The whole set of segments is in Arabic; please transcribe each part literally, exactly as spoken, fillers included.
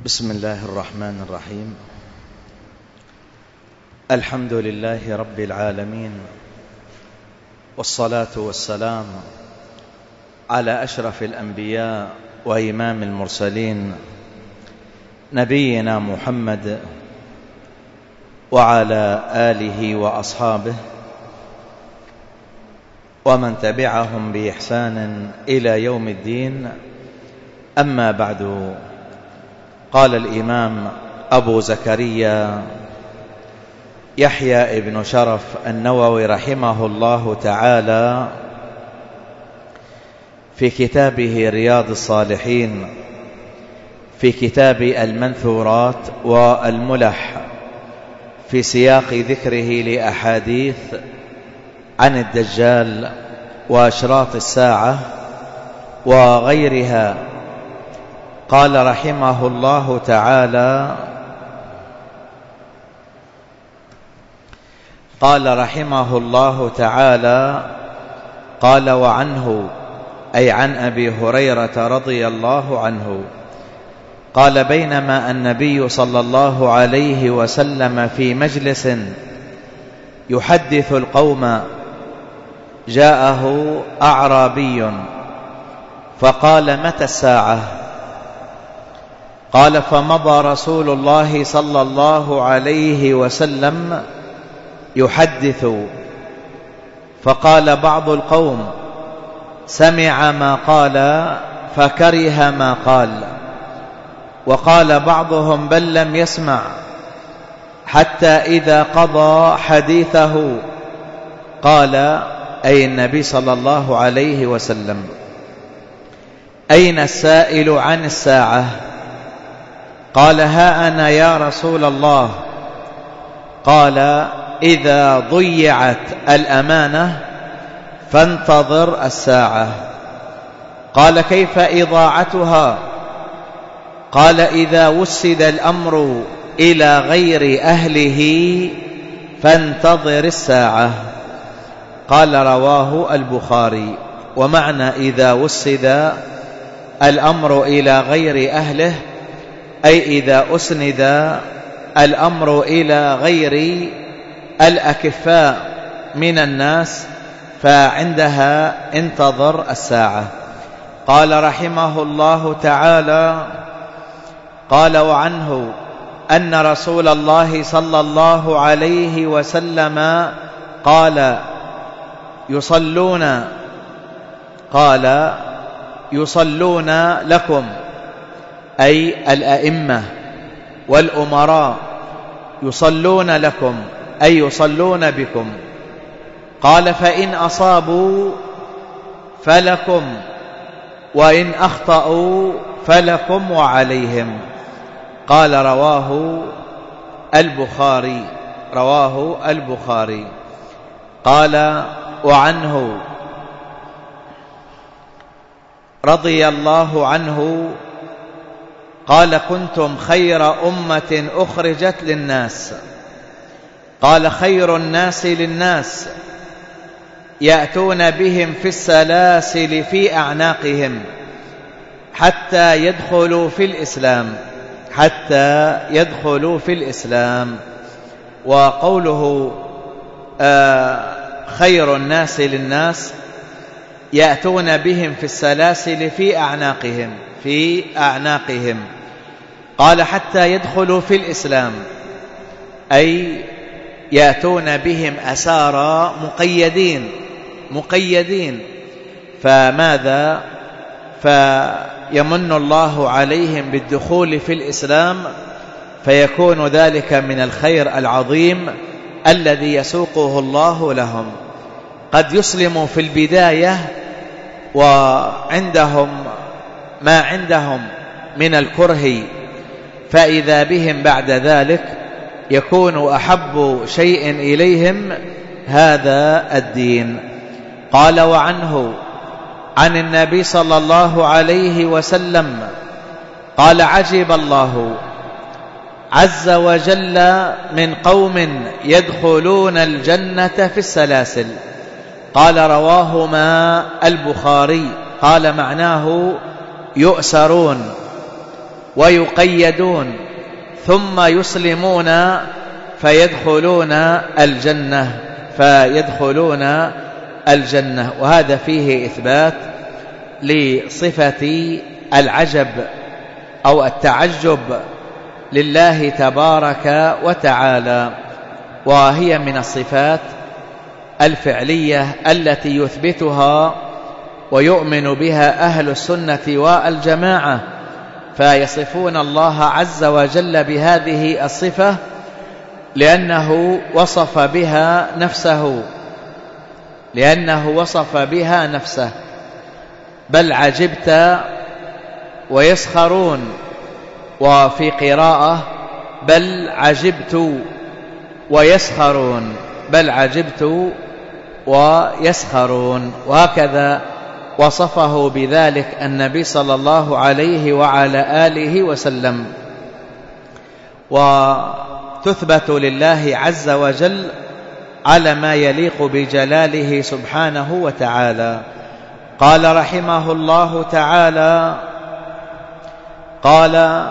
بسم الله الرحمن الرحيم. الحمد لله رب العالمين، والصلاة والسلام على أشرف الأنبياء وإمام المرسلين نبينا محمد وعلى آله وأصحابه ومن تبعهم بإحسان إلى يوم الدين. أما بعد، قال الإمام أبو زكريا يحيى ابن شرف النووي رحمه الله تعالى في كتابه رياض الصالحين في كتاب المنثورات والملح في سياق ذكره لأحاديث عن الدجال وأشراط الساعة وغيرها، قال رحمه الله تعالى قال رحمه الله تعالى قال وعنه، أي عن أبي هريرة رضي الله عنه قال: بينما النبي صلى الله عليه وسلم في مجلس يحدث القوم، جاءه أعرابي فقال: متى الساعة؟ قال: فمضى رسول الله صلى الله عليه وسلم يحدث، فقال بعض القوم: سمع ما قال فكره ما قال، وقال بعضهم: بل لم يسمع، حتى إذا قضى حديثه قال، أي النبي صلى الله عليه وسلم: أين السائل عن الساعة؟ قال: ها أنا يا رسول الله. قال: إذا ضيعت الأمانة فانتظر الساعة. قال: كيف إضاعتها؟ قال: إذا وسد الأمر إلى غير أهله فانتظر الساعة. قال: رواه البخاري. ومعنى إذا وسد الأمر إلى غير أهله أي إذا أسند الأمر إلى غير الأكفاء من الناس فعندها انتظر الساعة. قال رحمه الله تعالى: قال وعنه أن رسول الله صلى الله عليه وسلم قال: يصلون قال يصلون لكم، أي الأئمة والأمراء يصلون لكم أي يصلون بكم. قال: فإن أصابوا فلكم، وإن أخطأوا فلكم وعليهم. قال: رواه البخاري رواه البخاري. قال وعنه رضي الله عنه قال: كنتم خير أمة أخرجت للناس. قال: خير الناس للناس يأتون بهم في السلاسل في أعناقهم حتى يدخلوا في الإسلام حتى يدخلوا في الإسلام. وقوله آه خير الناس للناس يأتون بهم في السلاسل في أعناقهم في أعناقهم قال: حتى يدخلوا في الإسلام، أي يأتون بهم أسارى مقيدين مقيدين فماذا؟ فيمن الله عليهم بالدخول في الإسلام، فيكون ذلك من الخير العظيم الذي يسوقه الله لهم. قد يسلموا في البداية وعندهم ما عندهم من الكره، فإذا بهم بعد ذلك يكون أحب شيء إليهم هذا الدين. قال وعنه عن النبي صلى الله عليه وسلم قال: عجب الله عز وجل من قوم يدخلون الجنة في السلاسل. قال: رواهما البخاري. قال: معناه يؤسرون ويقيدون ثم يسلمون فيدخلون الجنة فيدخلون الجنة. وهذا فيه إثبات لصفة العجب أو التعجب لله تبارك وتعالى، وهي من الصفات الفعلية التي يثبتها ويؤمن بها أهل السنة والجماعة، فيصفون الله عز وجل بهذه الصفة لأنه وصف بها نفسه لأنه وصف بها نفسه. بل عجبت ويسخرون، وفي قراءة بل عجبت ويسخرون بل عجبت ويسخرون. وهكذا وصفه بذلك النبي صلى الله عليه وعلى آله وسلم. وتثبت لله عز وجل على ما يليق بجلاله سبحانه وتعالى. قال رحمه الله تعالى: قال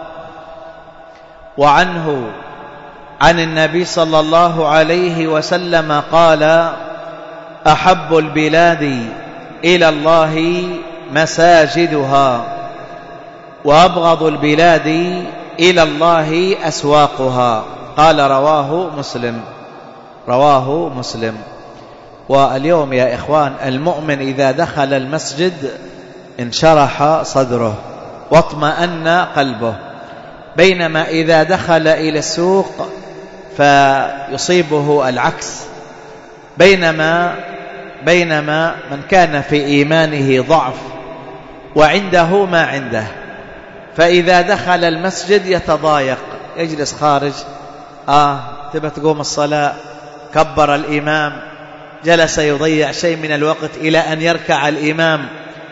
وعنه عن النبي صلى الله عليه وسلم قال: أحب البلاد إلى الله مساجدها، وأبغض البلاد إلى الله أسواقها. قال رواه مسلم رواه مسلم. واليوم يا إخوان المؤمن إذا دخل المسجد انشرح صدره واطمأن قلبه، بينما إذا دخل إلى السوق فيصيبه العكس. بينما بينما من كان في إيمانه ضعف وعنده ما عنده، فإذا دخل المسجد يتضايق، يجلس خارج، آه تبى تقوم الصلاة، كبر الإمام، جلس يضيع شيء من الوقت إلى أن يركع الإمام،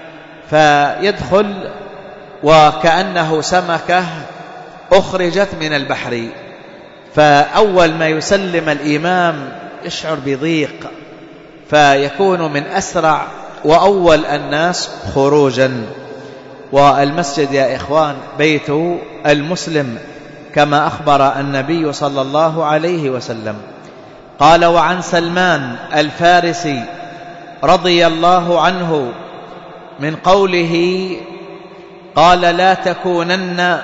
فيدخل وكأنه سمكة أخرجت من البحر. فأول ما يسلم الإمام يشعر بضيق، فيكون من أسرع وأول الناس خروجا. والمسجد يا إخوان بيت المسلم كما أخبر النبي صلى الله عليه وسلم. قال: وعن سلمان الفارسي رضي الله عنه من قوله قال: لا تكونن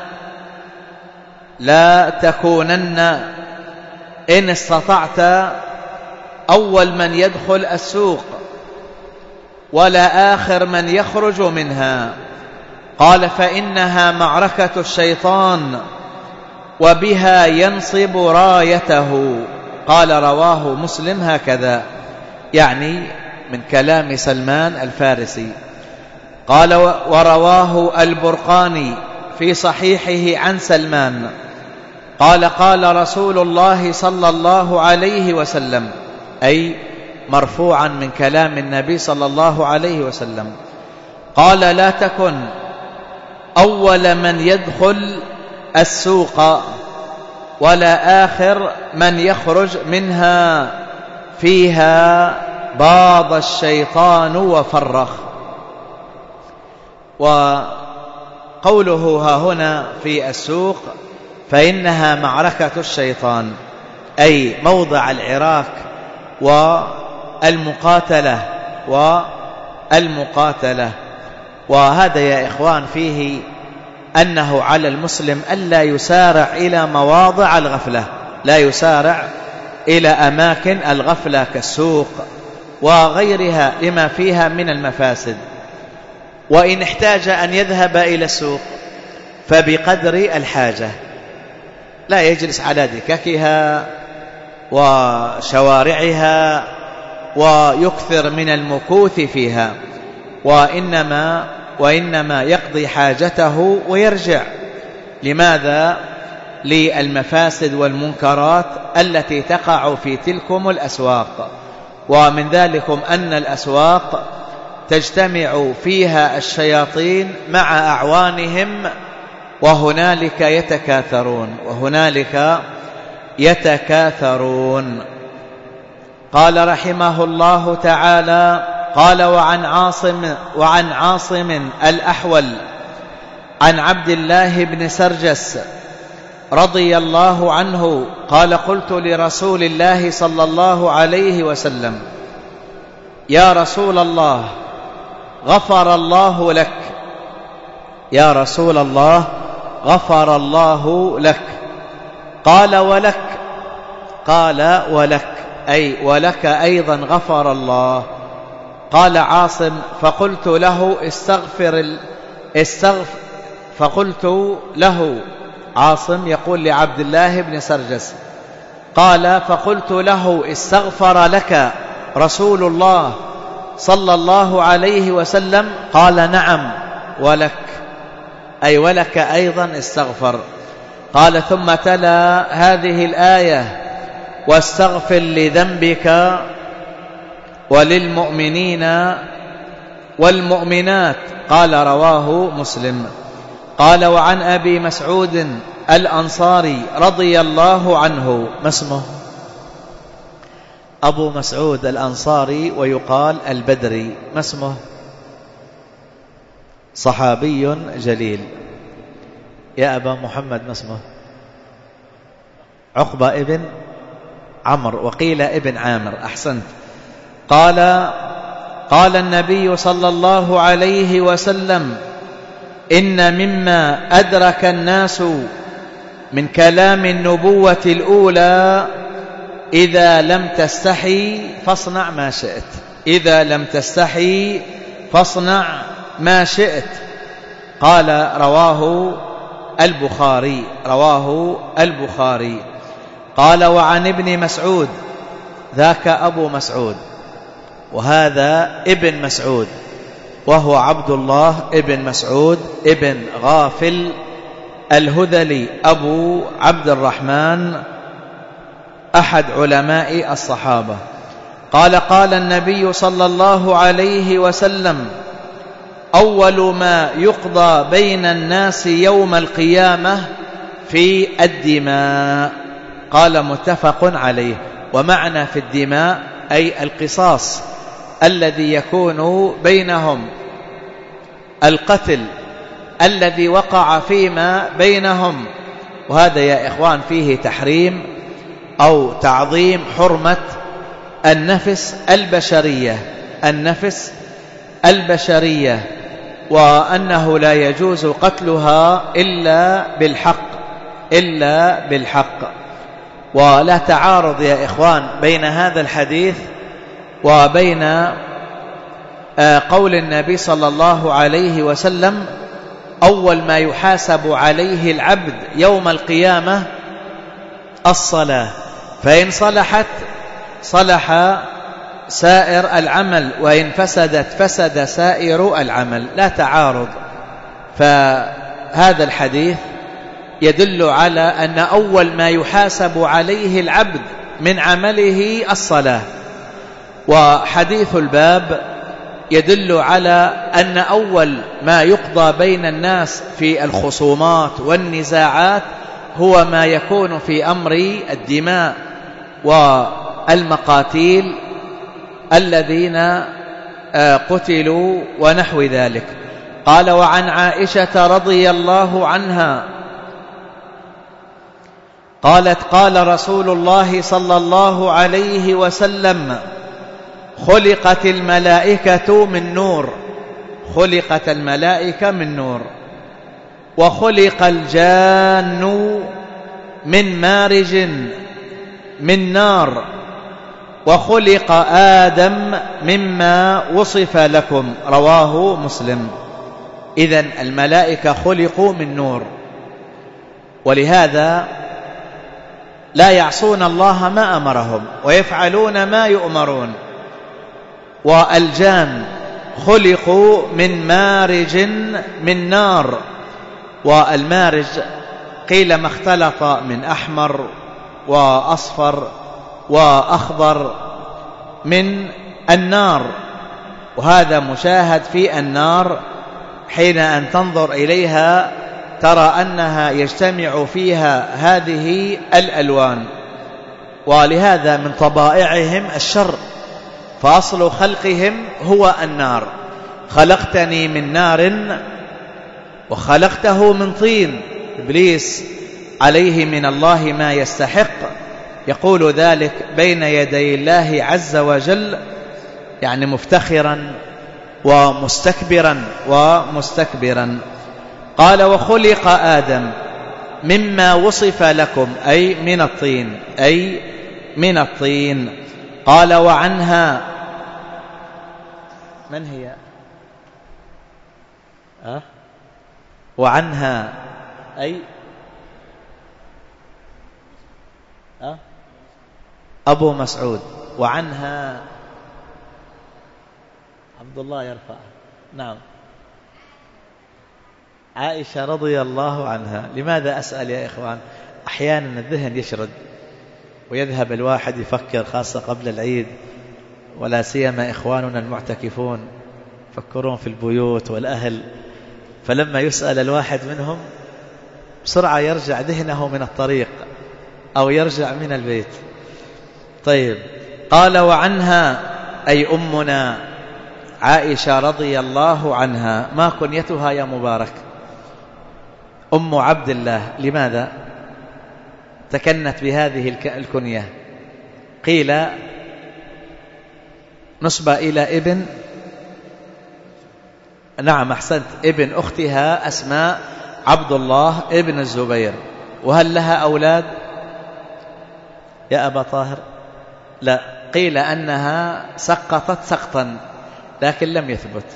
لا تكونن إن استطعت أول من يدخل السوق ولا آخر من يخرج منها. قال: فإنها معركة الشيطان وبها ينصب رايته. قال رواه مسلم هكذا، يعني من كلام سلمان الفارسي. قال: ورواه البرقاني في صحيحه عن سلمان قال: قال رسول الله صلى الله عليه وسلم، أي مرفوعا من كلام النبي صلى الله عليه وسلم، قال: لا تكن أول من يدخل السوق ولا آخر من يخرج منها، فيها باض الشيطان وفرخ. وقوله ها هنا في السوق فإنها معركة الشيطان، أي موضع العراك والمقاتلة والمقاتلة. وهذا يا إخوان فيه أنه على المسلم ألا يسارع إلى مواضع الغفلة، لا يسارع إلى أماكن الغفلة كالسوق وغيرها لما فيها من المفاسد. وإن احتاج أن يذهب إلى السوق فبقدر الحاجة، لا يجلس على دككها وشوارعها ويكثر من المكوث فيها، وإنما وإنما يقضي حاجته ويرجع. لماذا؟ للمفاسد والمنكرات التي تقع في تلكم الأسواق. ومن ذلكم أن الأسواق تجتمع فيها الشياطين مع أعوانهم، وهنالك يتكاثرون وهنالك يتكاثرون. قال رحمه الله تعالى: قال: وعن عاصم وعن عاصم الأحول عن عبد الله بن سرجس رضي الله عنه قال قلت لرسول الله صلى الله عليه وسلم يا رسول الله غفر الله لك يا رسول الله غفر الله لك قال ولك قال ولك أي ولك أيضا غفر الله. قال عاصم فقلت له استغفر استغفر فقلت له عاصم يقول لعبد الله بن سرجس قال فقلت له استغفر لك رسول الله صلى الله عليه وسلم قال نعم ولك أي ولك أيضا استغفر. قال ثم تلا هذه الآية واستغفر لذنبك وللمؤمنين والمؤمنات قال رواه مسلم. قال وعن أبي مسعود الأنصاري رضي الله عنه ما اسمه؟ أبو مسعود الأنصاري ويقال البدري ما اسمه؟ صحابي جليل. يا أبا محمد ما اسمه؟ عقبة ابن عمرو وقيل ابن عامر. أحسنت. قال قال النبي صلى الله عليه وسلم إن مما أدرك الناس من كلام النبوة الأولى إذا لم تستحي فاصنع ما شئت إذا لم تستحي فاصنع ما شئت. قال رواه البخاري رواه البخاري. قال وعن ابن مسعود ذاك أبو مسعود وهذا ابن مسعود وهو عبد الله ابن مسعود ابن غافل الهذلي أبو عبد الرحمن أحد علماء الصحابة. قال قال النبي صلى الله عليه وسلم أول ما يقضى بين الناس يوم القيامة في الدماء. قال متفق عليه. ومعنى في الدماء أي القصاص الذي يكون بينهم القتل الذي وقع فيما بينهم. وهذا يا إخوان فيه تحريم أو تعظيم حرمة النفس البشرية النفس البشرية وأنه لا يجوز قتلها إلا بالحق إلا بالحق. ولا تعارض يا إخوان بين هذا الحديث وبين قول النبي صلى الله عليه وسلم أول ما يحاسب عليه العبد يوم القيامة الصلاة فإن صلحت صلح سائر العمل وإن فسدت فسد سائر العمل. لا تعارض. فهذا الحديث يدل على أن أول ما يحاسب عليه العبد من عمله الصلاة. وحديث الباب يدل على أن أول ما يقضى بين الناس في الخصومات والنزاعات هو ما يكون في أمر الدماء والمقاتيل الذين قتلوا ونحو ذلك. قال وعن عائشة رضي الله عنها قالت قال رسول الله صلى الله عليه وسلم خلقت الملائكة من نور خلقت الملائكة من نور وخلق الجان من مارج من نار وخلق آدم مما وصف لكم رواه مسلم. إذن الملائكة خلقوا من نور ولهذا لا يعصون الله ما أمرهم ويفعلون ما يؤمرون. والجان خلقوا من مارج من نار والمارج قيل ما اختلط من أحمر وأصفر وأخضر من النار وهذا مشاهد في النار حين أن تنظر إليها ترى أنها يجتمع فيها هذه الألوان. ولهذا من طبائعهم الشر فأصل خلقهم هو النار. خلقتني من نار وخلقته من طين. إبليس عليه من الله ما يستحق، يقول ذلك بين يدي الله عز وجل، يعني مفتخرا ومستكبرا ومستكبرا. قال وخلق آدم مما وصف لكم، أي من الطين، أي من الطين. قال وعنها، من هي؟ أه؟ وعنها أي أه؟ أبو مسعود. وعنها عبد الله يرفع. نعم، عائشة رضي الله عنها. لماذا أسأل يا إخوان؟ أحيانا الذهن يشرد ويذهب الواحد يفكر، خاصة قبل العيد، ولا سيما إخواننا المعتكفون يفكرون في البيوت والأهل، فلما يسأل الواحد منهم بسرعة يرجع ذهنه من الطريق أو يرجع من البيت. طيب، قال وعنها أي أمنا عائشة رضي الله عنها. ما كنيتها يا مبارك؟ أم عبد الله. لماذا تكنت بهذه الكنية؟ قيل نسبة إلى ابن، نعم أحسنت، ابن أختها أسماء عبد الله ابن الزبير. وهل لها أولاد يا أبا طاهر؟ لا، قيل أنها سقطت سقطا لكن لم يثبت.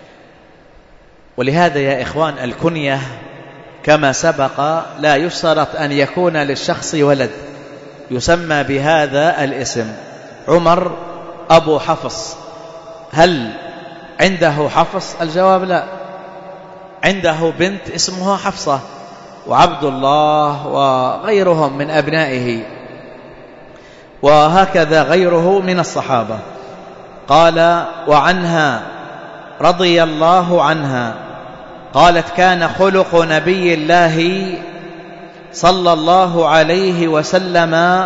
ولهذا يا إخوان الكنية كما سبق لا يشترط أن يكون للشخص ولد، يسمى بهذا الاسم. عمر أبو حفص، هل عنده حفص؟ الجواب لا، عنده بنت اسمها حفصة، وعبد الله وغيرهم من أبنائه، وهكذا غيره من الصحابة. قال وعنها رضي الله عنها قالت كان خلق نبي الله صلى الله عليه وسلم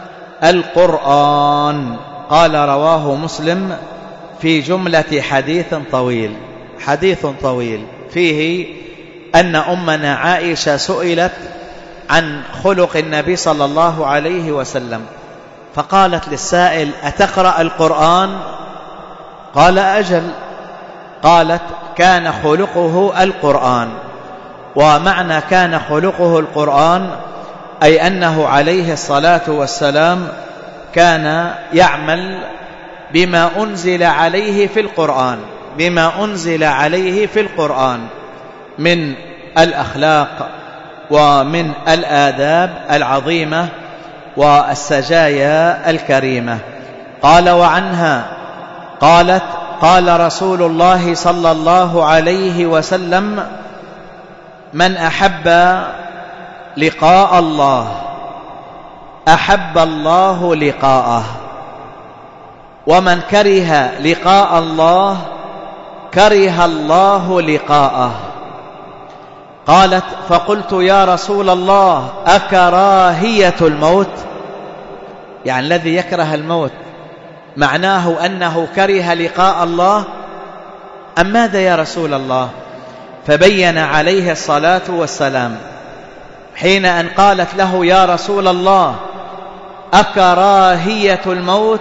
القرآن. قال رواه مسلم في جملة حديث طويل. حديث طويل فيه أن أمنا عائشة سئلت عن خلق النبي صلى الله عليه وسلم، فقالت للسائل أتقرأ القرآن؟ قال أجل. قالت كان خلقه القرآن. ومعنى كان خلقه القرآن أي أنه عليه الصلاة والسلام كان يعمل بما أنزل عليه في القرآن، بما أنزل عليه في القرآن من الأخلاق ومن الآداب العظيمة والسجايا الكريمة. قال وعنها قالت قال رسول الله صلى الله عليه وسلم من أحب لقاء الله أحب الله لقاءه، ومن كره لقاء الله كره الله لقاءه. قالت فقلت يا رسول الله أكراهية الموت؟ يعني الذي يكره الموت معناه أنه كره لقاء الله أم ماذا يا رسول الله؟ فبين عليه الصلاة والسلام حين أن قالت له يا رسول الله أكراهية الموت،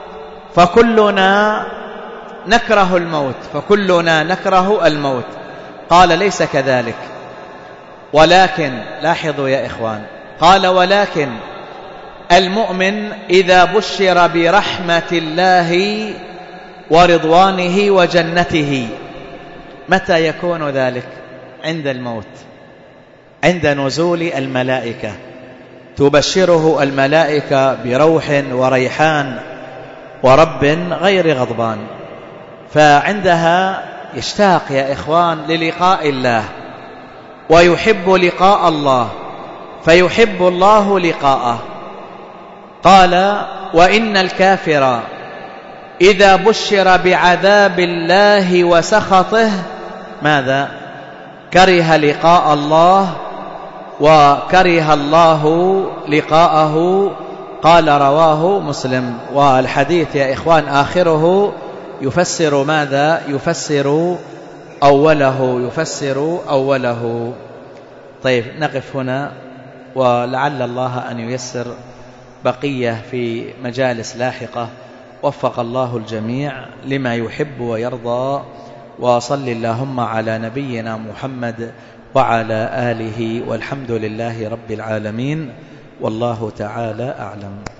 فكلنا نكره الموت، فكلنا نكره الموت. قال ليس كذلك، ولكن لاحظوا يا إخوان، قال ولكن المؤمن إذا بشر برحمة الله ورضوانه وجنته متى يكون ذلك؟ عند الموت، عند نزول الملائكة، تبشره الملائكة بروح وريحان ورب غير غضبان، فعندها يشتاق يا إخوان للقاء الله ويحب لقاء الله، فيحب الله لقاءه. قال وإن الكافر إذا بشر بعذاب الله وسخطه ماذا؟ كره لقاء الله وكره الله لقاءه. قال رواه مسلم. والحديث يا إخوان آخره يفسر ماذا؟ يفسر أوله يفسر أوله. طيب نقف هنا، ولعل الله أن ييسر بقية في مجالس لاحقة. وفق الله الجميع لما يحب ويرضى. وصل اللهم على نبينا محمد وعلى آله، والحمد لله رب العالمين، والله تعالى أعلم.